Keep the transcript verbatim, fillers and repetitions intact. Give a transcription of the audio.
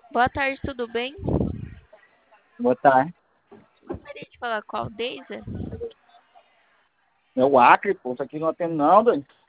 Boa tarde, tudo bem? Boa tarde. Gostaria de falar com a Aldeisa. É o Acre, pô. Isso aqui não atende não, doido.